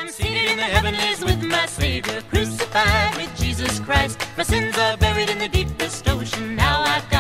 I'm seated in the heavenlies with my Savior, crucified with Jesus Christ. My sins are buried in the deepest ocean. Now I've got